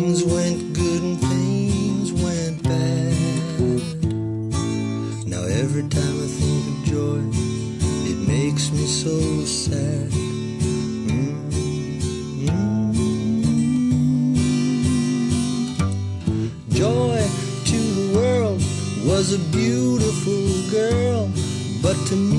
things went good and things went bad. Now every time I think of joy, it makes me so sad. Joy to the world was a beautiful girl, but to me